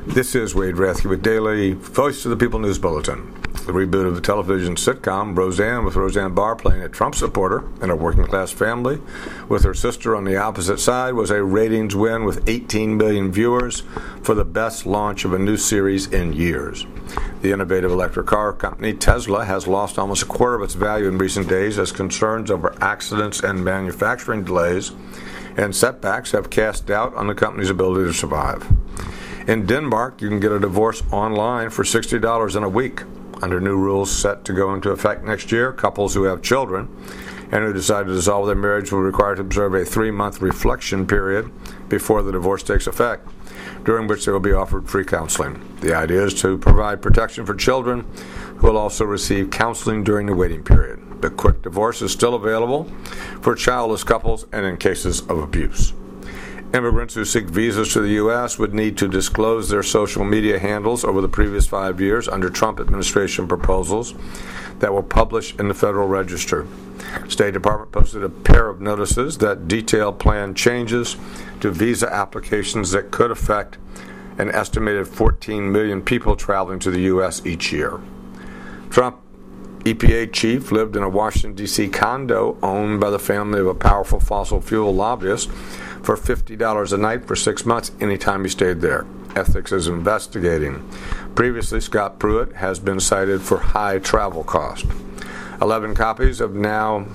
This is Wade Rathke with Daily Voice of the People News Bulletin. The reboot of the television sitcom Roseanne, with Roseanne Barr playing a Trump supporter in a working-class family with her sister on the opposite side, was a ratings win with 18 million viewers for the best launch of a new series in years. The innovative electric car company Tesla has lost almost a quarter of its value in recent days as concerns over accidents and manufacturing delays and setbacks have cast doubt on the company's ability to survive. In Denmark, you can get a divorce online for $60 in a week. Under new rules set to go into effect next year, couples who have children and who decide to dissolve their marriage will be required to observe a 3-month reflection period before the divorce takes effect, during which they will be offered free counseling. The idea is to provide protection for children who will also receive counseling during the waiting period. The quick divorce is still available for childless couples and in cases of abuse. Immigrants who seek visas to the U.S. would need to disclose their social media handles over the previous 5 years under Trump administration proposals that were published in the Federal Register. State Department posted a pair of notices that detail planned changes to visa applications that could affect an estimated 14 million people traveling to the U.S. each year. Trump EPA chief lived in a Washington, D.C. condo owned by the family of a powerful fossil fuel lobbyist for $50 a night for 6 months anytime he stayed there. Ethics is investigating. Previously, Scott Pruitt has been cited for high travel costs. 11 companies have now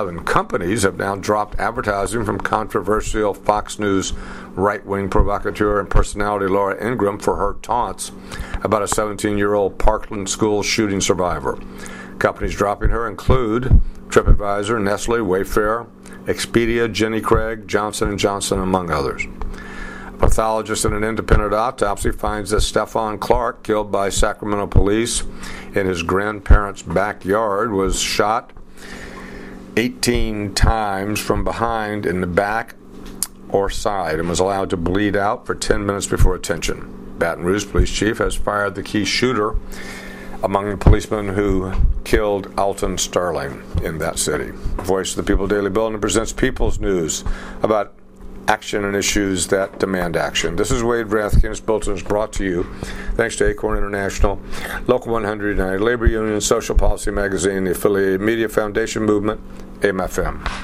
dropped advertising from controversial Fox News right-wing provocateur and personality Laura Ingraham for her taunts about a 17-year-old Parkland school shooting survivor. Companies dropping her include TripAdvisor, Nestle, Wayfair, Expedia, Jenny Craig, Johnson & Johnson, among others. A pathologist in an independent autopsy finds that Stephon Clark, killed by Sacramento police in his grandparents' backyard, was shot 18 times from behind in the back or side and was allowed to bleed out for 10 minutes before attention. Baton Rouge police chief has fired the key shooter among the policemen who killed Alton Sterling in that city. Voice of the People Daily Bulletin presents People's News about action and issues that demand action. This is Wade Rathke, and this bulletin is brought to you thanks to Acorn International, Local 100, United Labor Union, Social Policy Magazine, the Affiliated Media Foundation Movement, AMFM.